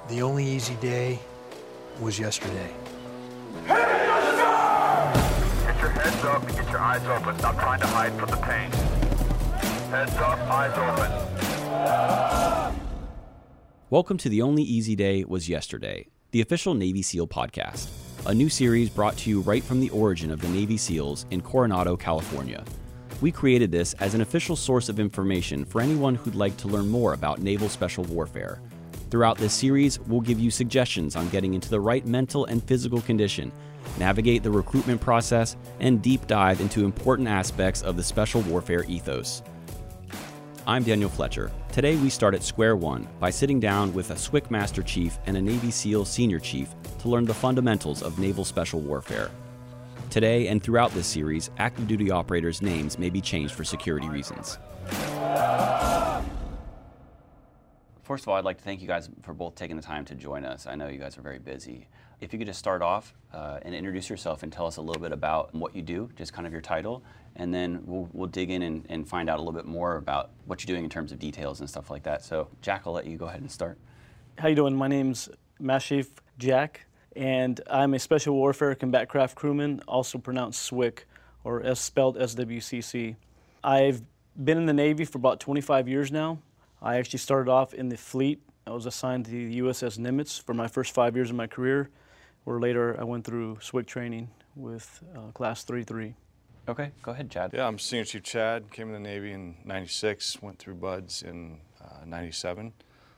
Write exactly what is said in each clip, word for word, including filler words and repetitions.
The only easy day was yesterday. Get your heads up and get your eyes open. Stop trying to hide from the pain. Heads up, eyes open. Welcome to The Only Easy Day Was Yesterday, the official Navy SEAL podcast, a new series brought to you right from the origin of the Navy SEALs in Coronado, California. We created this as an official source of information for anyone who'd like to learn more about naval special warfare. Throughout this series, we'll give you suggestions on getting into the right mental and physical condition, navigate the recruitment process, and deep dive into important aspects of the special warfare ethos. I'm Daniel Fletcher. Today we start at square one by sitting down with a S W C Master Chief and a Navy SEAL Senior Chief to learn the fundamentals of naval special warfare. Today and throughout this series, active duty operators' names may be changed for security reasons. First of all, I'd like to thank you guys for both taking the time to join us. I know you guys are very busy. If you could just start off uh, and introduce yourself and tell us a little bit about what you do, just kind of your title, and then we'll, we'll dig in and, and find out a little bit more about what you're doing in terms of details and stuff like that. So, Jack, I'll let you go ahead and start. How you doing? My name's Master Chief Jack, and I'm a Special Warfare Combat Craft Crewman, also pronounced S W C, or S spelled S W C C. I've been in the Navy for about twenty-five years now. I actually started off in the fleet. I was assigned to the U S S Nimitz for my first five years of my career, where later I went through S W C training with uh, Class three three. Okay, go ahead, Chad. Yeah, I'm Senior Chief Chad, came in the Navy in ninety-six, went through Buds in uh, ninety-seven,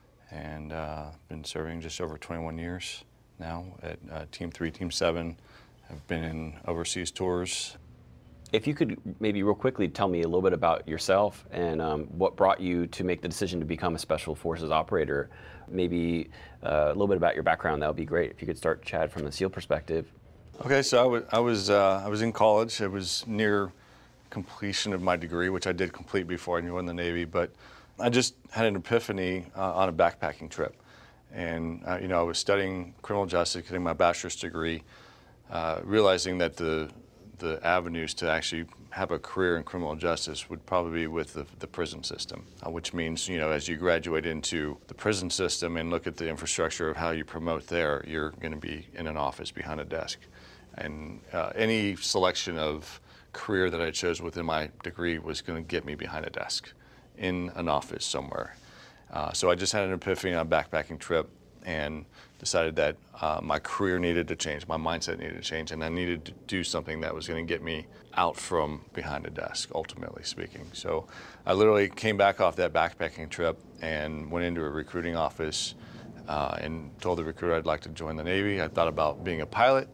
and uh, been serving just over twenty-one years now at uh, Team three, Team seven. I've been in overseas tours. If you could maybe real quickly tell me a little bit about yourself and um, what brought you to make the decision to become a Special Forces operator, maybe uh, a little bit about your background, that would be great. If you could start, Chad, from the SEAL perspective. Okay, so I was, I was, uh, I was in college. I was near completion of my degree, which I did complete before I joined the Navy, but I just had an epiphany uh, on a backpacking trip. And, uh, you know, I was studying criminal justice, getting my bachelor's degree, uh, realizing that the the avenues to actually have a career in criminal justice would probably be with the, the prison system, uh, which means, you know, as you graduate into the prison system and look at the infrastructure of how you promote there, you're going to be in an office behind a desk. And uh, any selection of career that I chose within my degree was going to get me behind a desk in an office somewhere. Uh, so I just had an epiphany on a backpacking trip and decided that uh, my career needed to change, my mindset needed to change, and I needed to do something that was going to get me out from behind a desk, ultimately speaking. So I literally came back off that backpacking trip and went into a recruiting office uh, and told the recruiter I'd like to join the Navy. I thought about being a pilot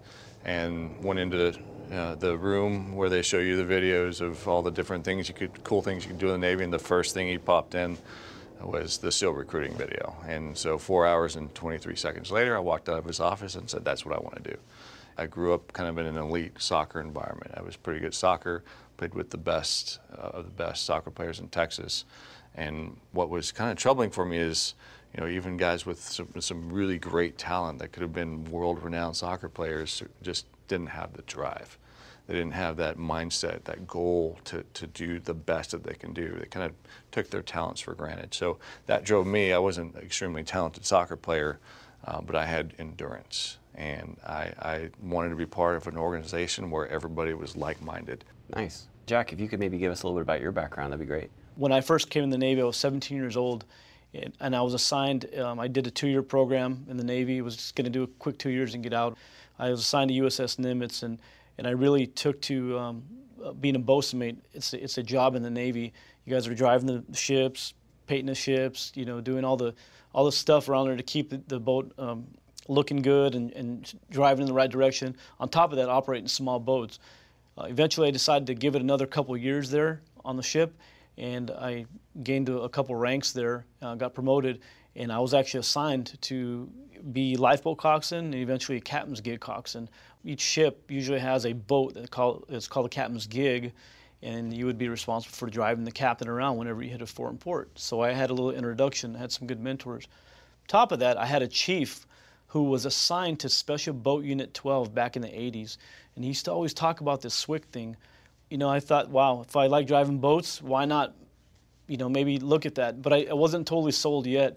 and went into uh, the room where they show you the videos of all the different things you could, cool things you could do in the Navy, and the first thing he popped in was the SEAL recruiting video. And so four hours and twenty-three seconds later, I walked out of his office and said, that's what I want to do. I grew up kind of in an elite soccer environment. I was pretty good at soccer, played with the best uh, of the best soccer players in Texas. And what was kind of troubling for me is, you know, even guys with some, some really great talent that could have been world-renowned soccer players just didn't have the drive. They didn't have that mindset, that goal to, to do the best that they can do. They kind of took their talents for granted. So that drove me. I wasn't an extremely talented soccer player, uh, but I had endurance. And I, I wanted to be part of an organization where everybody was like-minded. Nice. Jack, if you could maybe give us a little bit about your background, that'd be great. When I first came in the Navy, I was seventeen years old, and, and I was assigned, um, I did a two-year program in the Navy. I was just going to do a quick two years and get out. I was assigned to U S S Nimitz, and And I really took to um, being a bosun mate. It's a, it's a job in the Navy. You guys are driving the ships, painting the ships, you know, doing all the all the stuff around there to keep the, the boat um, looking good and, and driving in the right direction. On top of that, operating small boats. Uh, eventually, I decided to give it another couple years there on the ship, and I gained a, a couple ranks there, uh, got promoted, and I was actually assigned to be lifeboat coxswain and eventually a captain's gig coxswain. Each ship usually has a boat that call, it's called a captain's gig, and you would be responsible for driving the captain around whenever you hit a foreign port. So I had a little introduction, had some good mentors. Top of that, I had a chief who was assigned to Special Boat Unit twelve back in the eighties, and he used to always talk about this S W C thing. You know, I thought, wow, if I like driving boats, why not, you know, maybe look at that. But I, I wasn't totally sold yet.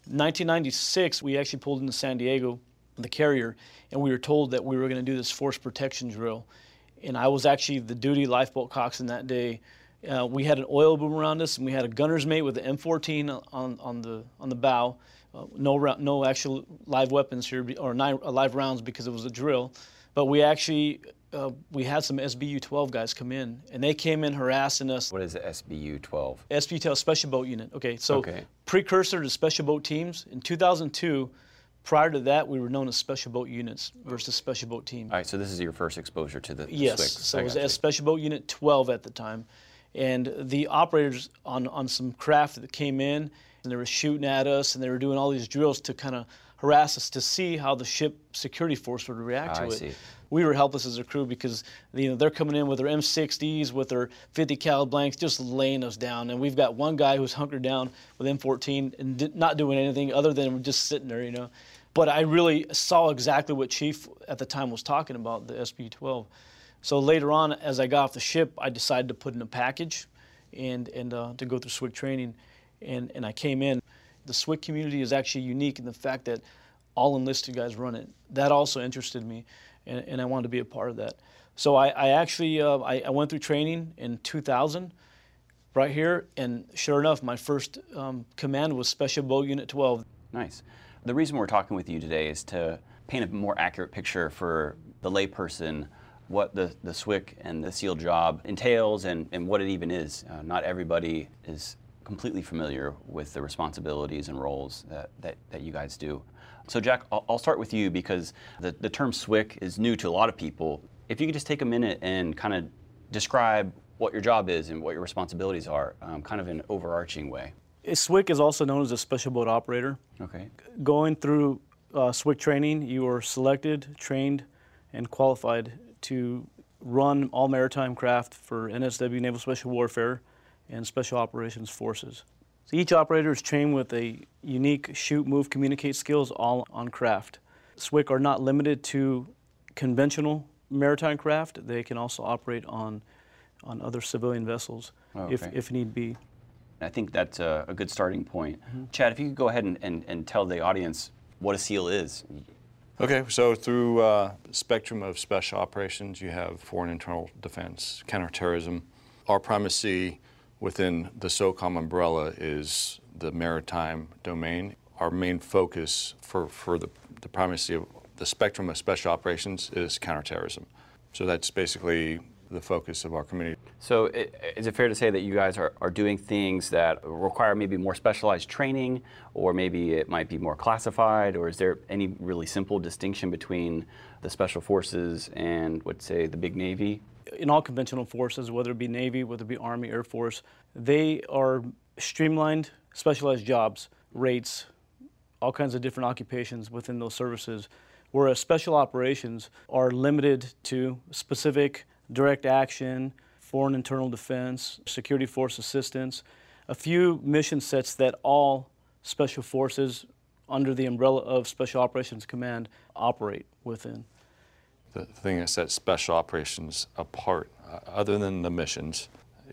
nineteen ninety-six, we actually pulled into San Diego, the carrier, and we were told that we were going to do this force protection drill. And I was actually the duty lifeboat coxswain that day. Uh, we had an oil boom around us, and we had a gunner's mate with the M fourteen on, on, the, on the bow. Uh, no, no actual live weapons here, or nine, uh, live rounds because it was a drill. But we actually, uh, we had some S B U twelve guys come in, and they came in harassing us. What is the S B U twelve? S B U twelve, Special Boat Unit. Okay, so okay. precursor to Special Boat Teams. In two thousand two, prior to that, we were known as Special Boat Units versus Special Boat Team. All right, so this is your first exposure to the, the yes, S W C. so it was a Special Boat Unit twelve at the time. And the operators on, on some craft that came in, and they were shooting at us, and they were doing all these drills to kind of harass us to see how the ship security force would react Ah, to I it. see. We were helpless as a crew because you know they're coming in with their M sixties, with their fifty cal blanks, just laying us down. And we've got one guy who's hunkered down with M fourteen and did, not doing anything other than just sitting there, you know. But I really saw exactly what Chief at the time was talking about, the S B U twelve. So later on, as I got off the ship, I decided to put in a package and, and uh, to go through S W C training. And, and I came in. The S W C community is actually unique in the fact that all enlisted guys run it. That also interested me, and, and I wanted to be a part of that. So I, I actually uh, I, I went through training in two thousand right here, and sure enough, my first um, command was Special Boat Unit twelve. Nice. The reason we're talking with you today is to paint a more accurate picture for the layperson what the, the S W C and the SEAL job entails and, and what it even is. Uh, not everybody is completely familiar with the responsibilities and roles that, that, that you guys do. So Jack, I'll, I'll start with you because the, the term S W C is new to a lot of people. If you could just take a minute and kind of describe what your job is and what your responsibilities are, um, kind of in an overarching way. S W C is also known as a Special Boat Operator. Okay. Going through uh, S W C training, you are selected, trained, and qualified to run all maritime craft for N S W, Naval Special Warfare, and Special Operations Forces. So each operator is trained with a unique shoot, move, communicate skills all on craft. S W C are not limited to conventional maritime craft. They can also operate on, on other civilian vessels Oh, okay. if, if need be. I think that's a, a good starting point. Mm-hmm. Chad, if you could go ahead and, and, and tell the audience what a SEAL is. Okay, so through uh, the spectrum of special operations, you have foreign internal defense, counterterrorism. Our primacy within the SOCOM umbrella is the maritime domain. Our main focus for, for the, the primacy of the spectrum of special operations is counterterrorism. So that's basically the focus of our community. So it, is it fair to say that you guys are, are doing things that require maybe more specialized training, or maybe it might be more classified, or is there any really simple distinction between the Special Forces and, let's say, the big Navy? In all conventional forces, whether it be Navy, whether it be Army, Air Force, they are streamlined, specialized jobs, rates, all kinds of different occupations within those services, whereas special operations are limited to specific direct action, foreign internal defense, security force assistance, a few mission sets that all special forces under the umbrella of Special Operations Command operate within. The thing that sets special operations apart, uh, other than the missions,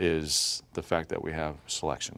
is the fact that we have selection.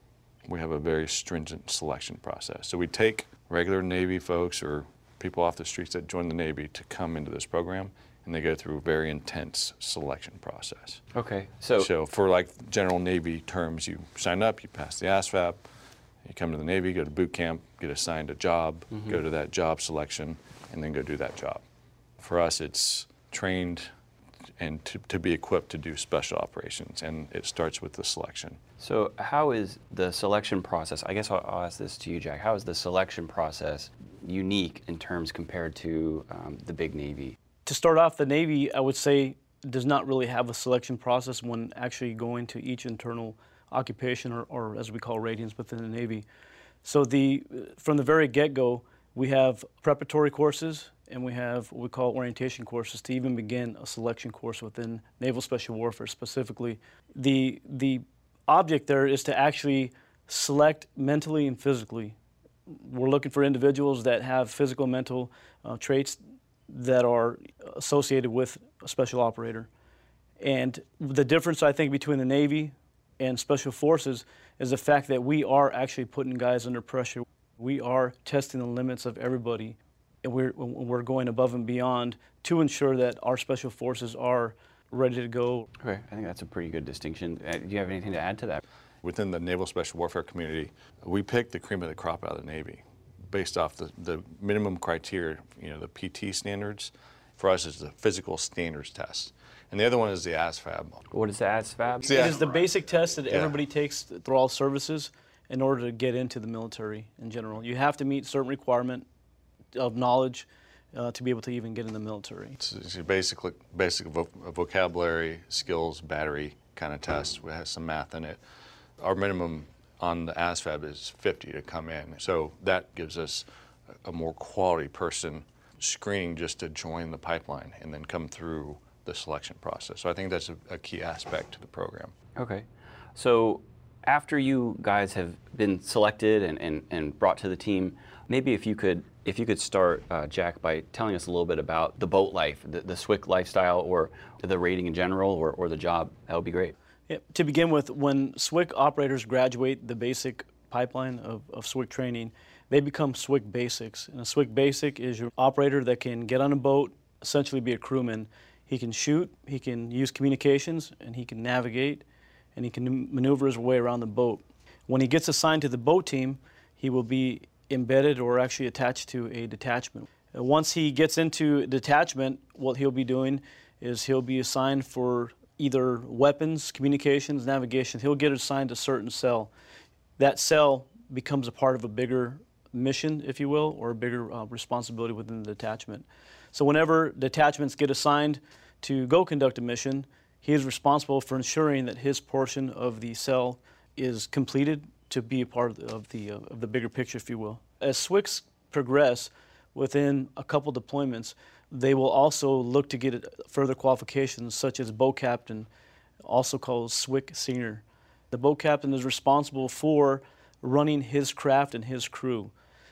We have a very stringent selection process. So we take regular Navy folks or people off the streets that join the Navy to come into this program, and they go through a very intense selection process. Okay, so... So for like general Navy terms, you sign up, you pass the A S V A B, you come to the Navy, go to boot camp, get assigned a job, mm-hmm. go to that job selection, and then go do that job. For us, it's trained and to, to be equipped to do special operations, and it starts with the selection. So how is the selection process, I guess I'll, I'll ask this to you, Jack, how is the selection process unique in terms compared to um, the big Navy? To start off, the Navy, I would say, does not really have a selection process when actually going to each internal occupation, or, or as we call ratings within the Navy. So the, from the very get-go, we have preparatory courses, and we have what we call orientation courses to even begin a selection course within Naval Special Warfare specifically. The, the object there is to actually select mentally and physically. We're looking for individuals that have physical and mental uh, traits that are associated with a special operator. And the difference, I think, between the Navy and Special Forces is the fact that we are actually putting guys under pressure. We are testing the limits of everybody, and we're, we're going above and beyond to ensure that our special forces are ready to go. Okay, I think that's a pretty good distinction. Uh, do you have anything to add to that? Within the Naval Special Warfare community, we picked the cream of the crop out of the Navy based off the, the minimum criteria, you know, the P T standards. For us, is the physical standards test. And the other one is the A S V A B. What is the A S V A B? It is the basic test that Yeah. everybody takes through all services in order to get into the military in general. You have to meet certain requirement of knowledge uh, to be able to even get in the military. It's, it's a basic, basic vo vocabulary, skills, battery kind of test. It has some math in it. Our minimum on the A S V A B is fifty to come in. So that gives us a more quality person screening just to join the pipeline and then come through the selection process. So I think that's a, a key aspect to the program. Okay. So after you guys have been selected and, and, and brought to the team, maybe if you could if you could start, uh, Jack, by telling us a little bit about the boat life, the, the S W C lifestyle, or the rating in general, or, or the job, that would be great. Yeah, to begin with, when S W C operators graduate the basic pipeline of, of S W C training, they become S W C basics. And a S W C basic is your operator that can get on a boat, essentially be a crewman. He can shoot, he can use communications, and he can navigate, and he can maneuver his way around the boat. When he gets assigned to the boat team, he will be embedded or actually attached to a detachment. And once he gets into detachment, what he'll be doing is he'll be assigned for either weapons, communications, navigation. He'll get assigned a certain cell. That cell becomes a part of a bigger mission, if you will, or a bigger uh, responsibility within the detachment. So whenever detachments get assigned to go conduct a mission, he is responsible for ensuring that his portion of the cell is completed to be a part of the, of the, uh, of the bigger picture, if you will. As S W Cs progress within a couple deployments, they will also look to get further qualifications, such as boat captain, also called S W C senior. The boat captain is responsible for running his craft and his crew.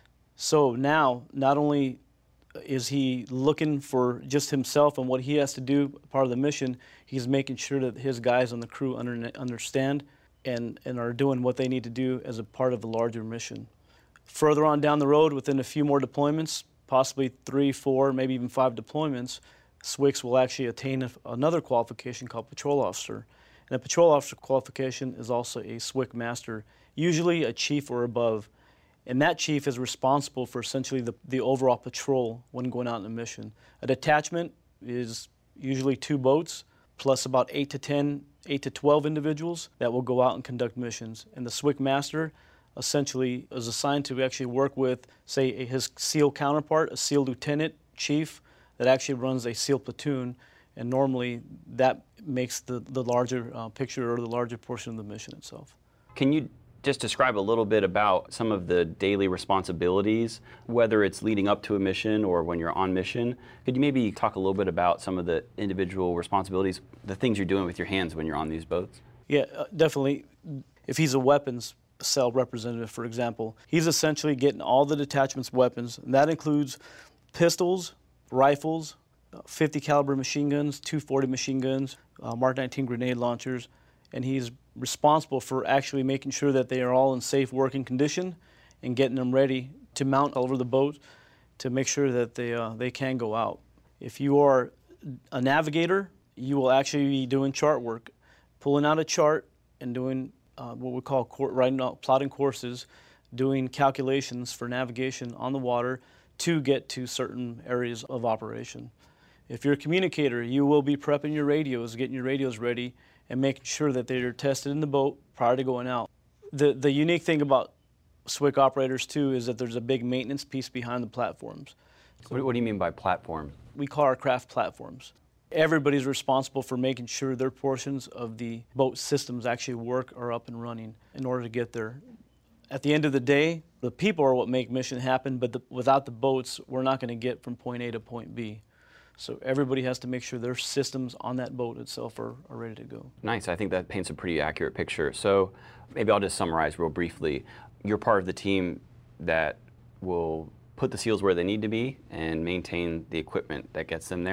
So now, not only is he looking for just himself and what he has to do, part of the mission, he's making sure that his guys on the crew under, understand and, and are doing what they need to do as a part of the larger mission. Further on down the road, within a few more deployments, possibly three, four, maybe even five deployments, S W Cs will actually attain a, another qualification called patrol officer. And a patrol officer qualification is also a S W C master, usually a chief or above. And that chief is responsible for essentially the, the overall patrol when going out on a mission. A detachment is usually two boats, plus about eight to ten, eight to twelve individuals that will go out and conduct missions. And the S W C master essentially is assigned to actually work with, say, his SEAL counterpart, a SEAL lieutenant chief that actually runs a SEAL platoon. And normally that makes the, the larger uh, picture or the larger portion of the mission itself. Can you just describe a little bit about some of the daily responsibilities, whether it's leading up to a mission or when you're on mission? Could you maybe talk a little bit about some of the individual responsibilities, the things you're doing with your hands when you're on these boats? Yeah, uh, definitely. If he's a weapons cell representative, for example, he's essentially getting all the detachment's weapons, and that includes pistols, rifles, fifty caliber machine guns, two forty machine guns, uh, Mark nineteen grenade launchers, and he's responsible for actually making sure that they are all in safe working condition and getting them ready to mount all over the boat to make sure that they, uh, they can go out. If you are a navigator, you will actually be doing chart work, pulling out a chart and doing uh, what we call writing out, plotting courses, doing calculations for navigation on the water to get to certain areas of operation. If you're a communicator, you will be prepping your radios, getting your radios ready, and making sure that they are tested in the boat prior to going out. The, the unique thing about S W C operators, too, is that there's a big maintenance piece behind the platforms. So what, what do you mean by platform? We call our craft platforms. Everybody's responsible for making sure their portions of the boat systems actually work or are up and running in order to get there. At the end of the day, the people are what make mission happen, but the, without the boats, we're not going to get from point A to point B. So everybody has to make sure their systems on that boat itself are, are ready to go. Nice. I think that paints a pretty accurate picture. So maybe I'll just summarize real briefly. You're part of the team that will put the SEALs where they need to be and maintain the equipment that gets them there.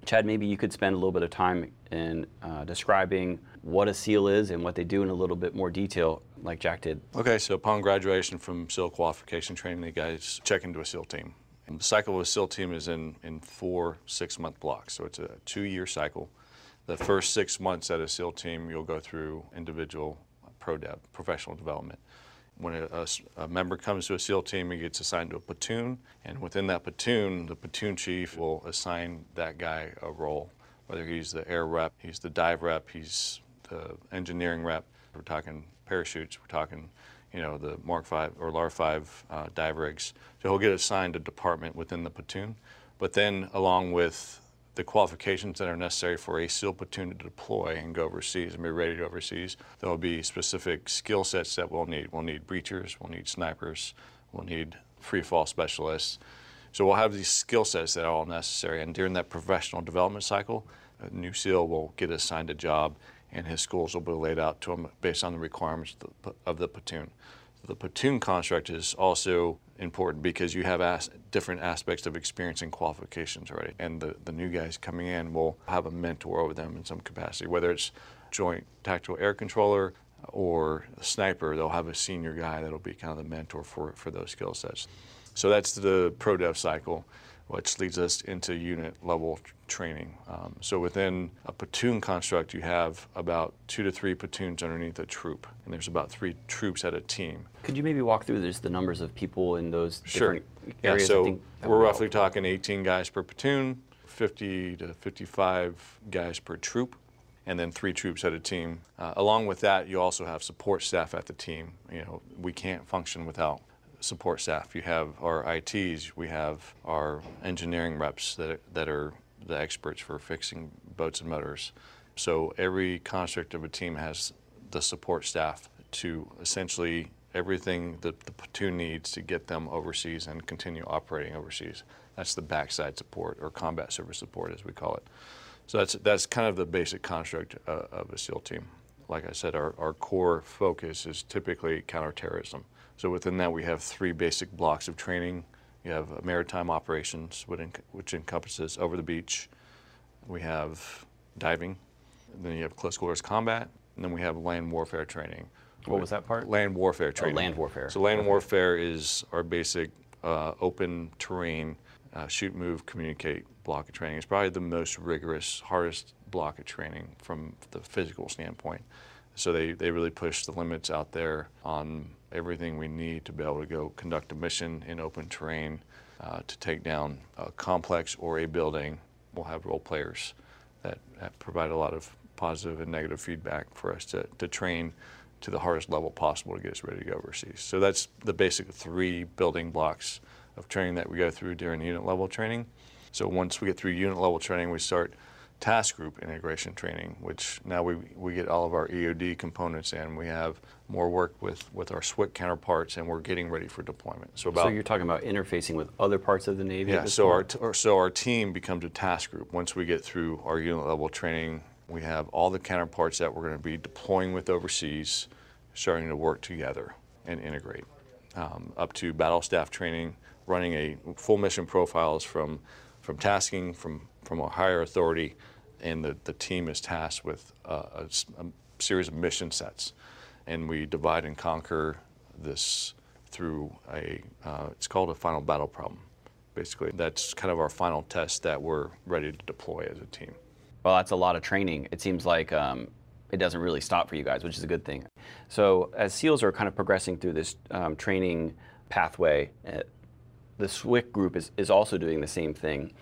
Chad, maybe you could spend a little bit of time in uh, describing what a SEAL is and what they do in a little bit more detail, like Jack did. Okay, so upon graduation from SEAL qualification training, the guys check into a SEAL team. And the cycle of a SEAL team is in, in four six-month blocks, so it's a two-year cycle. The first six months at a SEAL team, you'll go through individual pro dev, professional development. When a, a, a member comes to a SEAL team, he gets assigned to a platoon, and within that platoon, the platoon chief will assign that guy a role, whether he's the air rep, he's the dive rep, he's the engineering rep. We're talking parachutes, we're talking, you know, the Mark five or L A R five uh, dive rigs. So he'll get assigned a department within the platoon, but then along with the qualifications that are necessary for a SEAL platoon to deploy and go overseas and be ready to go overseas, there will be specific skill sets that we'll need. We'll need breachers, we'll need snipers, we'll need free fall specialists. So we'll have these skill sets that are all necessary, and during that professional development cycle, a new SEAL will get assigned a job and his schools will be laid out to him based on the requirements of the, of the platoon. The platoon construct is also important because you have as, different aspects of experience and qualifications already. And the, the new guys coming in will have a mentor over them in some capacity, whether it's joint tactical air controller or a sniper, they'll have a senior guy that'll be kind of the mentor for, for those skill sets. So that's the pro dev cycle, which leads us into unit level training. Um, so within a platoon construct, you have about two to three platoons underneath a troop, and there's about three troops at a team. Could you maybe walk through just the numbers of people in those Sure. different areas? Yeah, so I think that we're would roughly help. talking eighteen guys per platoon, fifty to fifty-five guys per troop, and then three troops at a team. Uh, along with that, you also have support staff at the team. You know, we can't function without support staff. You have our I Ts, we have our engineering reps that, that are the experts for fixing boats and motors. So every construct of a team has the support staff to essentially everything that the platoon needs to get them overseas and continue operating overseas. That's the backside support, or combat service support as we call it. So that's, that's kind of the basic construct uh, of a SEAL team. Like I said, our, our core focus is typically counterterrorism. So within that, we have three basic blocks of training. You have maritime operations, which encompasses over the beach. We have diving, and then you have close quarters combat, and then we have land warfare training. What was that part? Land warfare training. Oh, land warfare. So land warfare is our basic uh, open terrain, uh, shoot, move, communicate block of training. It's probably the most rigorous, hardest block of training from the physical standpoint. So they, they really push the limits out there on everything we need to be able to go conduct a mission in open terrain, uh, to take down a complex or a building. We'll have role players that, that provide a lot of positive and negative feedback for us to, to train to the hardest level possible to get us ready to go overseas. So that's the basic three building blocks of training that we go through during unit level training. So once we get through unit level training, we start task group integration training, which now we, we get all of our E O D components in. We have more work with, with our S W C counterparts, and we're getting ready for deployment. So, about, so you're talking about interfacing with other parts of the Navy? Yeah, at this so our, point? t- or, so our team becomes a task group. Once we get through our unit level training, we have all the counterparts that we're going to be deploying with overseas starting to work together and integrate. Um, up to battle staff training, running a full mission profiles from, from tasking from, from a higher authority, and the, the team is tasked with uh, a, a series of mission sets. And we divide and conquer this through a, uh, it's called a final battle problem. Basically, that's kind of our final test that we're ready to deploy as a team. Well, that's a lot of training. It seems like um, it doesn't really stop for you guys, which is a good thing. So as SEALs are kind of progressing through this um, training pathway, uh, the S W C group is, is also doing the same thing.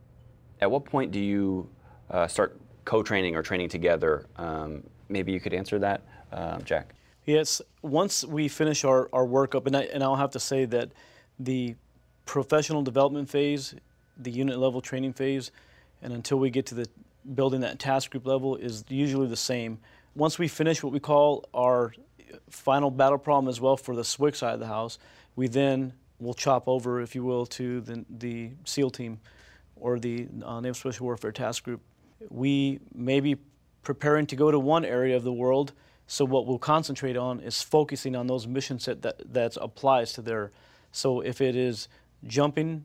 At what point do you Uh, start co-training or training together? Um, maybe you could answer that, uh, Jack. Yes, once we finish our, our workup, and, I, and I'll have to say that the professional development phase, the unit level training phase, and until we get to the building that task group level is usually the same. Once we finish what we call our final battle problem as well for the S W C side of the house, we then will chop over, if you will, to the, the SEAL team or the uh, Naval Special Warfare Task Group. We may be preparing to go to one area of the world, so what we'll concentrate on is focusing on those mission set that that applies to there. So if it is jumping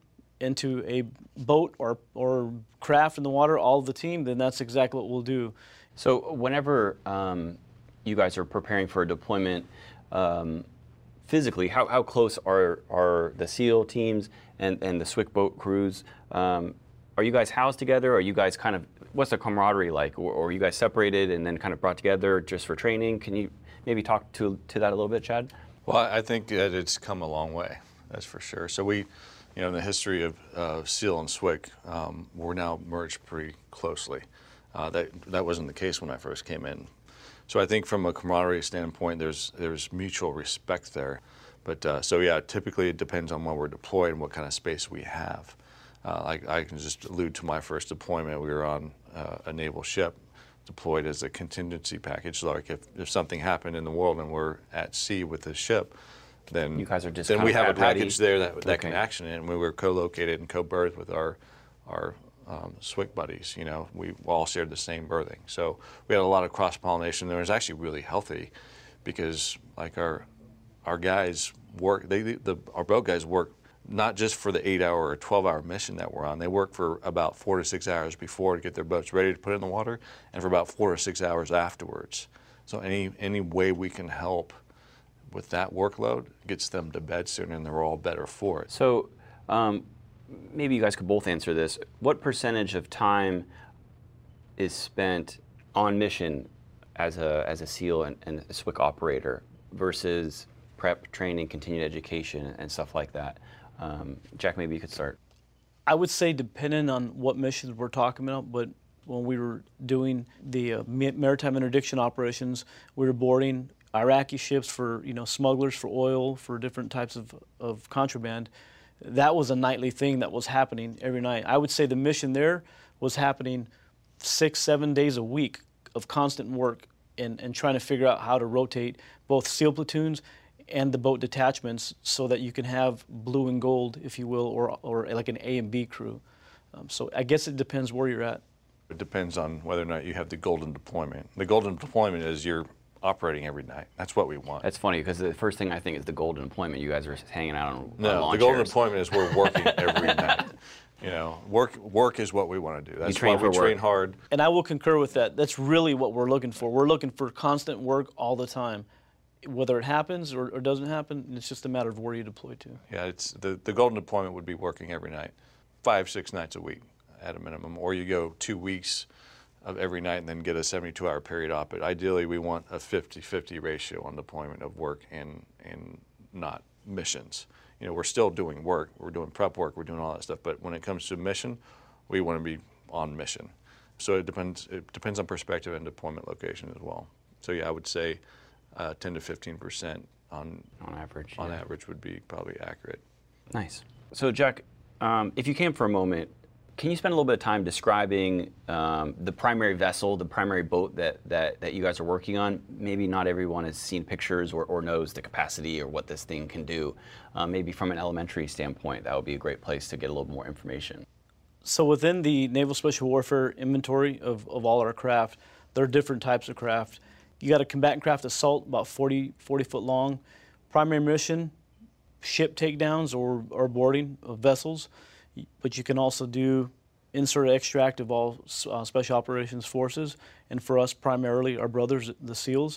into a boat or, or craft in the water, all of the team, then that's exactly what we'll do. So whenever um, you guys are preparing for a deployment, um, physically, how, how close are, are the SEAL teams and, and the SWCC boat crews? Um, are you guys housed together? Are you guys kind of, what's the camaraderie like? Or, or are you guys separated and then kind of brought together just for training? Can you maybe talk to, to that a little bit, Chad? Well, I think that it's come a long way, that's for sure. So we, you know, in the history of uh, SEAL and SWCC, um, we're now merged pretty closely. Uh, that, that wasn't the case when I first came in. So I think from a camaraderie standpoint, there's there's mutual respect there. But uh, so yeah, typically it depends on when we're deployed and what kind of space we have. Uh, I, I can just allude to my first deployment. We were on uh, a naval ship deployed as a contingency package. So like if, if something happened in the world and we're at sea with the ship, then you guys are just then kind we of have a package ready. there that, that Okay. can action it. And we were co-located and co-berthed with our our Um, SWCC buddies. You know, we all shared the same berthing, so we had a lot of cross pollination. There was actually really healthy, because like our our guys work. They the our boat guys work not just for the eight hour or twelve hour mission that we're on. They work for about four to six hours before to get their boats ready to put in the water, and for about four to six hours afterwards. So any any way we can help with that workload gets them to bed sooner, and they're all better for it. So. Um, Maybe you guys could both answer this. What percentage of time is spent on mission as a as a SEAL and, and a SWCC operator versus prep, training, continued education, and stuff like that? Um, Jack, maybe you could start. I would say depending on what missions we're talking about, but when we were doing the uh, maritime interdiction operations, we were boarding Iraqi ships for, you know, smugglers for oil, for different types of, of contraband. That was a nightly thing that was happening every night. I would say the mission there was happening six, seven days a week of constant work and, and trying to figure out how to rotate both SEAL platoons and the boat detachments so that you can have blue and gold, if you will, or, or like an A and B crew. Um, so I guess it depends where you're at. It depends on whether or not you have the golden deployment. The golden deployment is you're operating every night. That's what we want. That's funny because the first thing I think is the golden deployment. You guys are hanging out on no, on lawn the golden chairs. deployment is we're working every night. You know, work work is what we want to do. That's train why for we work. train hard. And I will concur with that. That's really what we're looking for. We're looking for constant work all the time. Whether it happens or, or doesn't happen, it's just a matter of where you deploy to. Yeah, it's the, the golden deployment would be working every night, five, six nights a week at a minimum. Or you go two weeks of every night and then get a seventy-two hour period off. But ideally, we want a fifty fifty ratio on deployment of work and, and not missions. You know, we're still doing work. We're doing prep work. We're doing all that stuff. But when it comes to mission, we want to be on mission. So it depends. It depends on perspective and deployment location as well. So yeah, I would say uh, ten to fifteen percent on on average. on yeah. average would be probably accurate. Nice. So Jack, um, if you can for a moment, can you spend a little bit of time describing um, the primary vessel, the primary boat that, that, that you guys are working on? Maybe not everyone has seen pictures or, or knows the capacity or what this thing can do. Uh, maybe from an elementary standpoint, that would be a great place to get a little more information. So within the Naval Special Warfare inventory of, of all our craft, there are different types of craft. You got a combatant craft assault, about forty, forty foot long. Primary mission, ship takedowns or, or boarding of vessels. But you can also do insert extract of all uh, Special Operations Forces, and for us primarily our brothers, the SEALs.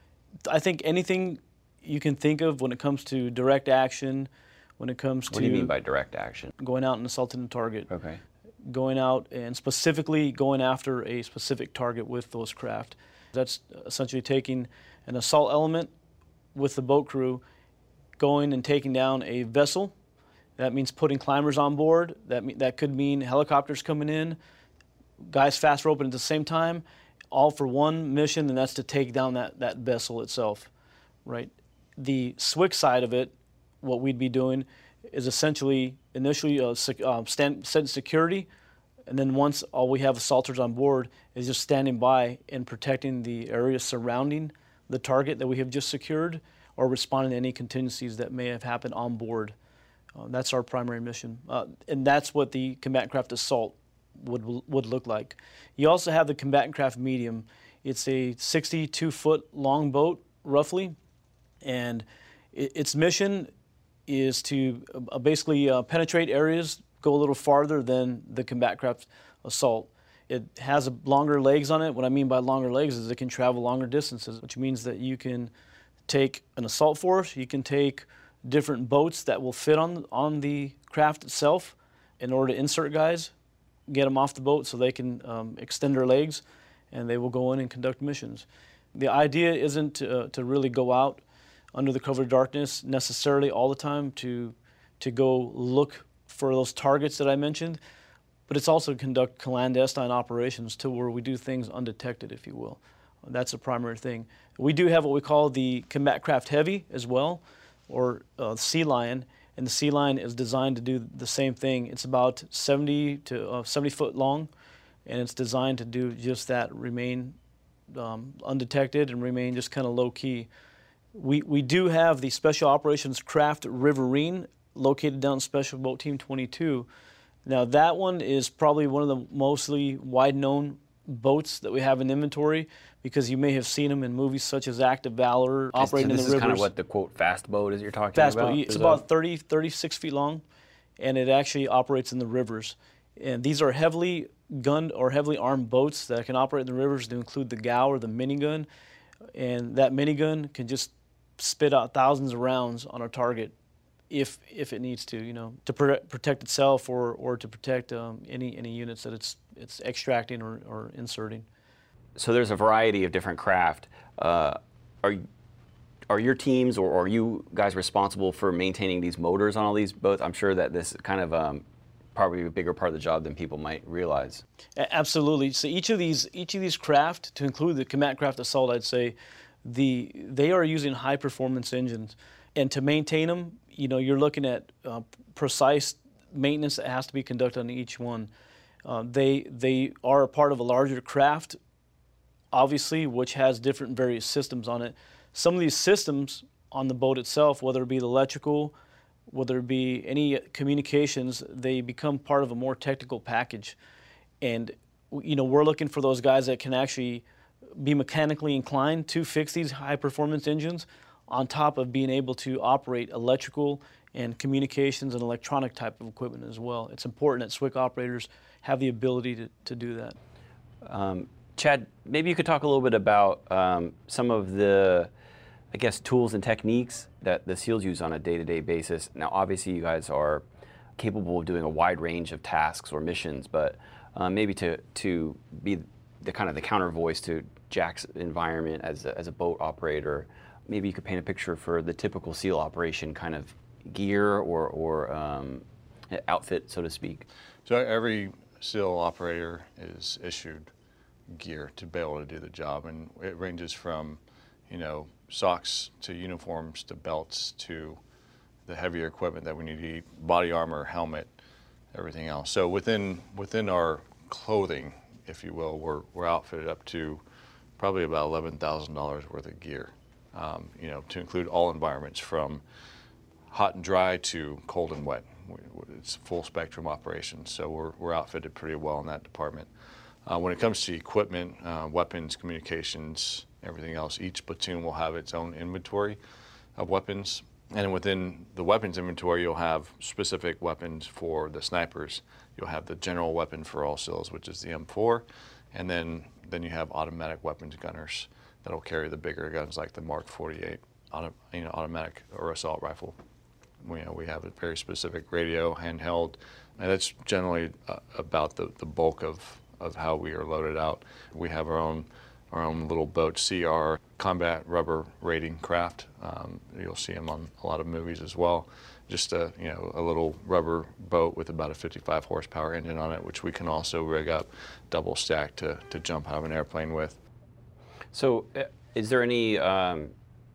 I think anything you can think of when it comes to direct action, when it comes What to do you mean by direct action? going out and assaulting a target, Okay. going out and specifically going after a specific target with those craft. That's essentially taking an assault element with the boat crew, going and taking down a vessel. That means putting climbers on board. That me- that could mean helicopters coming in, guys fast roping at the same time, all for one mission, and that's to take down that, that vessel itself, right? The S W C side of it, what we'd be doing is essentially initially uh, sec- uh, stand, set security, and then once all we have assaulters on board is just standing by and protecting the area surrounding the target that we have just secured, or responding to any contingencies that may have happened on board. Uh, that's our primary mission, uh, and that's what the combatant craft assault would would look like. You also have the combatant craft medium. It's a sixty-two foot long boat, roughly, and it, its mission is to uh, basically uh, penetrate areas, go a little farther than the combat craft assault. It has longer legs on it. What I mean by longer legs is it can travel longer distances, which means that you can take an assault force, you can take different boats that will fit on, on the craft itself in order to insert guys, get them off the boat so they can um, extend their legs, and they will go in and conduct missions. The idea isn't to, uh, to really go out under the cover of darkness necessarily all the time to, to go look for those targets that I mentioned, but it's also to conduct clandestine operations to where we do things undetected, if you will. That's the primary thing. We do have what we call the Combat Craft Heavy as well, or uh, Sea Lion, and the Sea Lion is designed to do the same thing. It's about seventy to uh, seventy foot long, and it's designed to do just that, remain um, undetected and remain just kind of low key. We, we do have the Special Operations Craft Riverine located down Special Boat Team twenty-two. Now that one is probably one of the mostly wide-known boats that we have in inventory, because you may have seen them in movies such as Act of Valor, operating in the rivers. This is kind of what the quote fast boat is you're talking fast about? Boat. It's about thirty, thirty-six feet long, and it actually operates in the rivers. And these are heavily gunned or heavily armed boats that can operate in the rivers, to include the G A U or the minigun. And that minigun can just spit out thousands of rounds on a target if if it needs to, you know, to pr protect itself or or to protect um, any any units that it's it's extracting or, or inserting. So there's a variety of different craft. Uh, are are your teams or are you guys responsible for maintaining these motors on all these boats? I'm sure that this is kind of um, probably a bigger part of the job than people might realize. A absolutely. So each of these each of these craft, to include the Combat Craft Assault, I'd say, the they are using high performance engines, and to maintain them, you know, you're looking at uh, precise maintenance that has to be conducted on each one. Uh, they they are a part of a larger craft, obviously, which has different various systems on it. Some of these systems on the boat itself, whether it be the electrical, whether it be any communications, they become part of a more technical package. And you know, we're looking for those guys that can actually be mechanically inclined to fix these high performance engines, on top of being able to operate electrical and communications and electronic type of equipment as well. It's important that S W C operators have the ability to, to do that. Um, Chad, maybe you could talk a little bit about um, some of the, I guess, tools and techniques that the SEALs use on a day-to-day basis. Now, obviously, you guys are capable of doing a wide range of tasks or missions, but uh, maybe to, to be the kind of the counter voice to Jack's environment as a, as a boat operator, maybe you could paint a picture for the typical SEAL operation kind of gear or, or um, outfit, so to speak. So every SEAL operator is issued gear to be able to do the job, and it ranges from, you know, socks to uniforms to belts to the heavier equipment that we need to eat, body armor, helmet, everything else. So within within our clothing, if you will, we're, we're outfitted up to probably about eleven thousand dollars worth of gear, um, you know, to include all environments from hot and dry to cold and wet. It's full spectrum operations, so we're, we're outfitted pretty well in that department. Uh, when it comes to equipment, uh, weapons, communications, everything else, each platoon will have its own inventory of weapons. And within the weapons inventory, you'll have specific weapons for the snipers. You'll have the general weapon for all SEALs, which is the M four, and then, then you have automatic weapons gunners that'll carry the bigger guns like the Mark forty-eight auto, you know, automatic or assault rifle. We, you know, we have a very specific radio, handheld, and that's generally uh, about the, the bulk of, of how we are loaded out. We have our own our own little boat, C R, combat rubber rating craft. Um, you'll see them on a lot of movies as well. Just a, you know, a little rubber boat with about a fifty-five horsepower engine on it, which we can also rig up double stack to, to jump out of an airplane with. So uh, is there any um,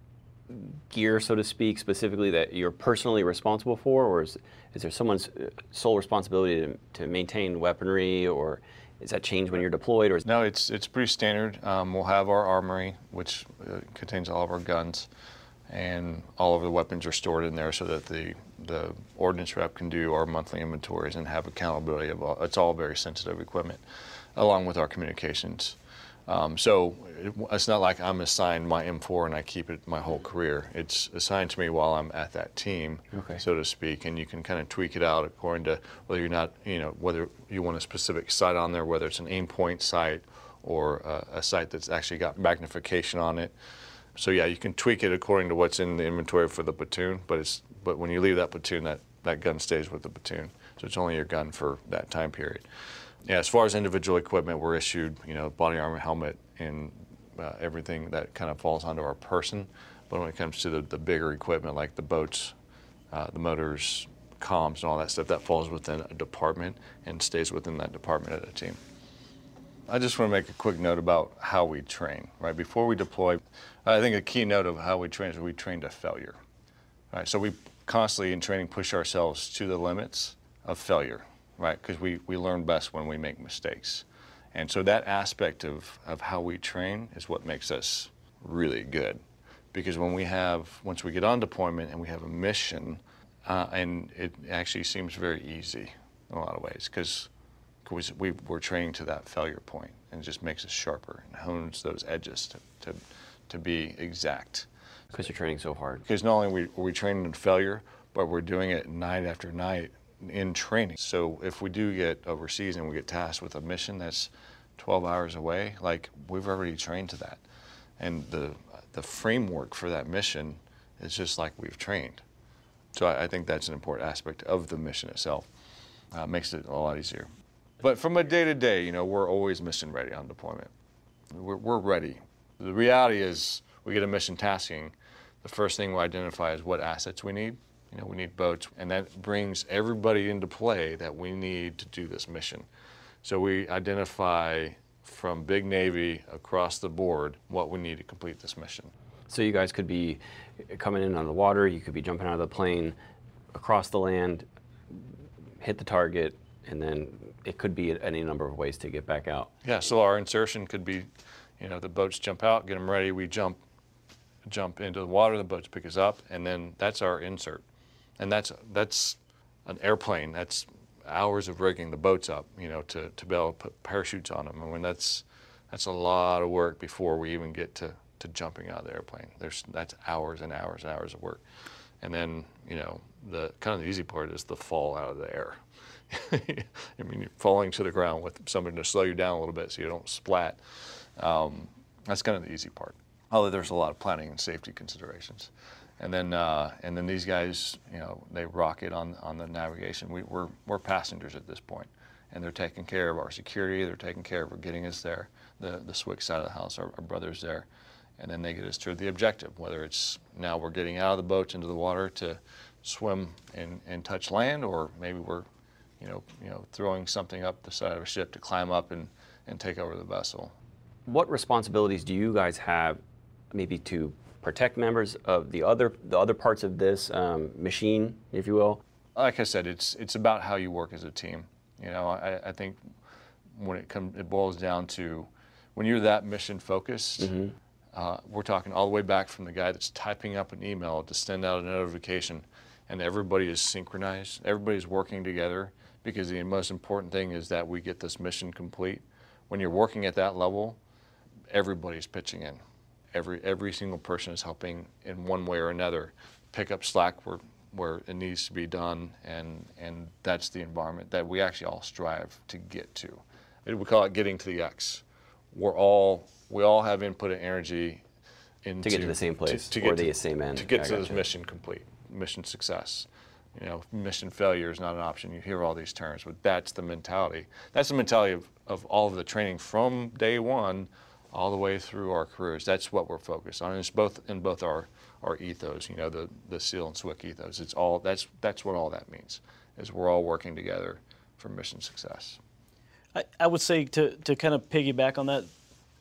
gear, so to speak, specifically that you're personally responsible for, or is, is there someone's sole responsibility to, to maintain weaponry, or does that change when you're deployed? Or is no, it's it's pretty standard. Um, we'll have our armory, which uh, contains all of our guns, and all of the weapons are stored in there so that the the ordnance rep can do our monthly inventories and have accountability of all. It's all very sensitive equipment, along with our communications. Um, so it, it's not like I'm assigned my M four and I keep it my whole career. It's assigned to me while I'm at that team, Okay. so to speak, and you can kind of tweak it out according to whether you're not, you know, whether you want a specific site on there, whether it's an aim point site or a, a site that's actually got magnification on it. So yeah, you can tweak it according to what's in the inventory for the platoon, but it's but when you leave that platoon, that, that gun stays with the platoon. So it's only your gun for that time period. Yeah, as far as individual equipment, we're issued, you know, body armor, helmet, and uh, everything that kind of falls onto our person. But when it comes to the, the bigger equipment, like the boats, uh, the motors, comms, and all that stuff, that falls within a department and stays within that department at a team. I just want to make a quick note about how we train, right? Before we deploy, I think a key note of how we train is we train to failure, right? So we constantly in training push ourselves to the limits of failure, right? Because we, we learn best when we make mistakes. And so that aspect of, of how we train is what makes us really good. Because when we have, once we get on deployment and we have a mission, uh, and it actually seems very easy in a lot of ways, because we, we're training to that failure point, and it just makes us sharper and hones those edges to, to, to be exact. Because you're training so hard. Because not only are we, are we training in failure, but we're doing it night after night in training. So if we do get overseas and we get tasked with a mission that's twelve hours away, like we've already trained to that. And the, the framework for that mission is just like we've trained. So I, I think that's an important aspect of the mission itself. Uh, makes it a lot easier. But from a day-to-day, you know, we're always mission ready on deployment. We're, we're ready. The reality is we get a mission tasking, the first thing we identify is what assets we need. You know, we need boats, and that brings everybody into play that we need to do this mission. So we identify from Big Navy across the board what we need to complete this mission. So you guys could be coming in on the water, you could be jumping out of the plane, across the land, hit the target, and then it could be any number of ways to get back out. Yeah, so our insertion could be, you know, the boats jump out, get them ready, we jump, jump into the water, the boats pick us up, and then that's our insert. And that's that's an airplane. That's hours of rigging the boats up, you know, to, to be able to put parachutes on them. I mean, that's that's a lot of work before we even get to, to jumping out of the airplane. There's that's hours and hours and hours of work. And then, you know, the kind of the easy part is the fall out of the air. I mean, you're falling to the ground with something to slow you down a little bit so you don't splat. Um, that's kind of the easy part. Although there's a lot of planning and safety considerations. And then, uh, and then these guys, you know, they rock it on on the navigation. We, we're we're passengers at this point, and they're taking care of our security. They're taking care of getting us there. The the S W C side of the house, our, our brothers there, and then they get us to the objective. Whether it's now we're getting out of the boats into the water to swim and, and touch land, or maybe we're, you know, you know, throwing something up the side of a ship to climb up and and take over the vessel. What responsibilities do you guys have, maybe to protect members of the other the other parts of this um, machine, if you will? Like I said, it's it's about how you work as a team. You know, I, I think when it comes, it boils down to when you're that mission focused. Mm-hmm. uh, we're talking all the way back from the guy that's typing up an email to send out a notification, and everybody is synchronized. Everybody's working together because the most important thing is that we get this mission complete. When you're working at that level, everybody's pitching in. Every every single person is helping in one way or another. Pick up slack where where it needs to be done, and and that's the environment that we actually all strive to get to. We call it getting to the X. We're all we all have input and energy into to get to the same place to, to or get the to, same end. To get I to this gotcha. mission complete, mission success. You know, mission failure is not an option. You hear all these terms, but that's the mentality. That's the mentality of, of all of the training from day one all the way through our careers. That's what we're focused on. And it's both in both our, our ethos, you know, the, the SEAL and S W C ethos. It's all, that's, that's what all that means, is we're all working together for mission success. I, I would say to, to kind of piggyback on that,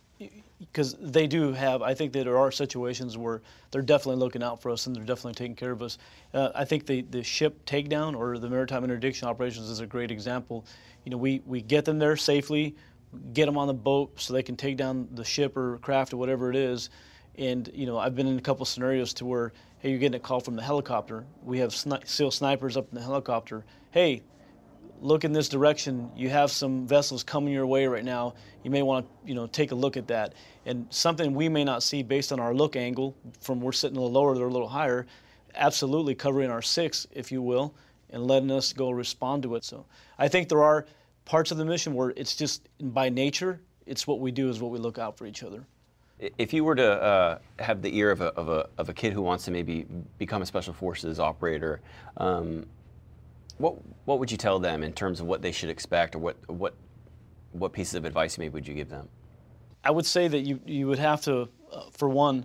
because they do have, I think that there are situations where they're definitely looking out for us and they're definitely taking care of us. Uh, I think the, the ship takedown or the maritime interdiction operations is a great example. You know, we, we get them there safely, get them on the boat so they can take down the ship or craft or whatever it is. And, you know, I've been in a couple scenarios to where, hey, you're getting a call from the helicopter. We have sni SEAL snipers up in the helicopter. Hey, look in this direction. You have some vessels coming your way right now. You may want to, you know, take a look at that. And something we may not see based on our look angle, from we're sitting a little lower, they're a little higher, absolutely covering our six, if you will, and letting us go respond to it. So I think there are parts of the mission where it's just by nature, it's what we do is what we look out for each other. If you were to uh, have the ear of a, of, a, of a kid who wants to maybe become a Special Forces operator, um, what what would you tell them in terms of what they should expect, or what what what pieces of advice maybe would you give them? I would say that you, you would have to, uh, for one,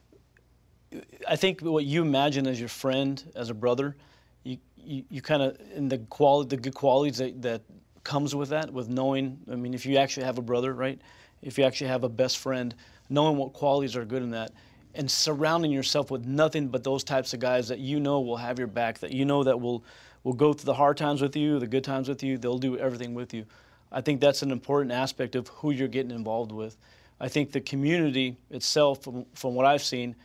I think what you imagine as your friend, as a brother, you you, you kind of, in the quality, the good qualities that, that comes with that, with knowing, I mean, if you actually have a brother, right? If you actually have a best friend, knowing what qualities are good in that, and surrounding yourself with nothing but those types of guys that you know will have your back, that you know that will, will go through the hard times with you, the good times with you, they'll do everything with you. I think that's an important aspect of who you're getting involved with. I think the community itself, from, from what I've seen,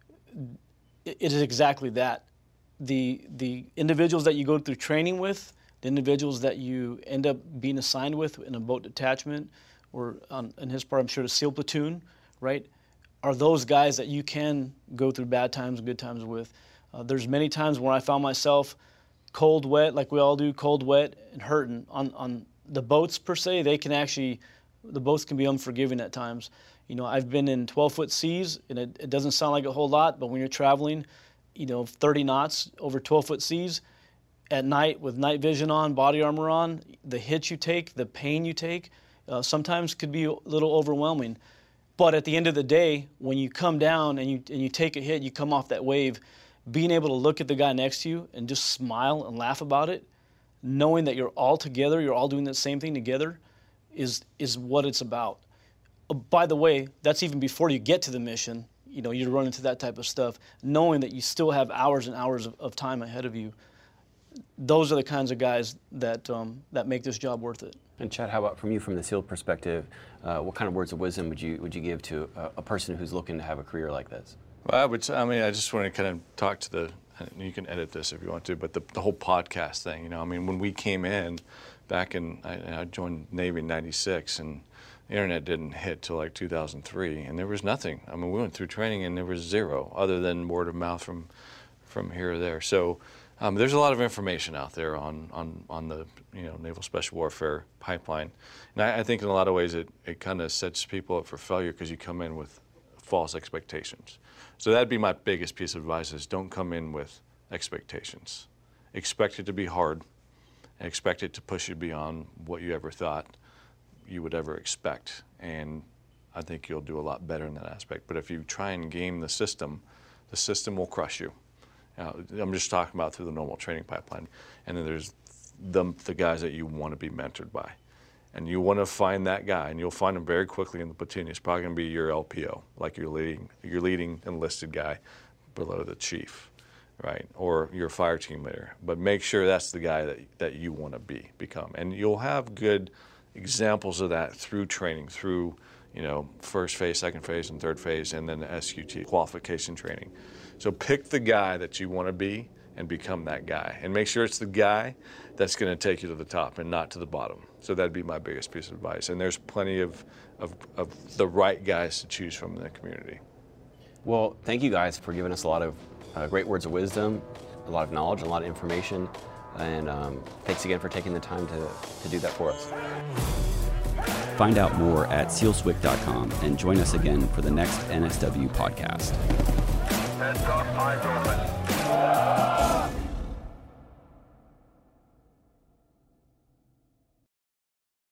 it, it is exactly that. The, the individuals that you go through training with, the individuals that you end up being assigned with in a boat detachment, or on, in his part, I'm sure, the SEAL platoon, right, are those guys that you can go through bad times, good times with. Uh, there's many times where I found myself cold, wet, like we all do, cold, wet, and hurting. On, on the boats, per se, they can actually, the boats can be unforgiving at times. You know, I've been in twelve-foot seas, and it, it doesn't sound like a whole lot, but when you're traveling, you know, thirty knots over twelve-foot seas, at night with night vision on, body armor on, the hits you take, the pain you take, uh, sometimes could be a little overwhelming. But at the end of the day, when you come down and you, and you take a hit, you come off that wave, being able to look at the guy next to you and just smile and laugh about it, knowing that you're all together, you're all doing the same thing together, is, is what it's about. Uh, by the way, that's even before you get to the mission. You know, you run into that type of stuff, knowing that you still have hours and hours of, of time ahead of you. Those are the kinds of guys that um, that make this job worth it. And Chad, how about from you, from the SEAL perspective, uh, what kind of words of wisdom would you would you give to a, a person who's looking to have a career like this? Well, I would. I mean, I just want to kind of talk to the. You can edit this if you want to, but the, the whole podcast thing. You know, I mean, when we came in back in, I, I joined Navy in ninety-six, and the internet didn't hit till like two thousand three, and there was nothing. I mean, we went through training, and there was zero, other than word of mouth from from here or there. So. Um, there's a lot of information out there on, on, on the you know Naval Special Warfare pipeline, and I, I think in a lot of ways it, it kind of sets people up for failure because you come in with false expectations. So that'd be my biggest piece of advice: is don't come in with expectations. Expect it to be hard, and expect it to push you beyond what you ever thought you would ever expect, and I think you'll do a lot better in that aspect. But if you try and game the system, the system will crush you. Uh, I'm just talking about through the normal training pipeline. And then there's the, the guys that you want to be mentored by. And you want to find that guy, and you'll find him very quickly in the platoon. He's probably going to be your L P O, like your leading, your leading enlisted guy below the chief, right? Or your fire team leader. But make sure that's the guy that, that you want to be, become. And you'll have good examples of that through training, through you know, first phase, second phase, and third phase, and then the S Q T, qualification training. So pick the guy that you want to be and become that guy. And make sure it's the guy that's going to take you to the top and not to the bottom. So that'd be my biggest piece of advice. And there's plenty of, of, of the right guys to choose from in the community. Well, thank you guys for giving us a lot of uh, great words of wisdom, a lot of knowledge, and a lot of information. And um, thanks again for taking the time to, to do that for us. Find out more at seal swick dot com and join us again for the next N S W podcast. Heads up, eyes open.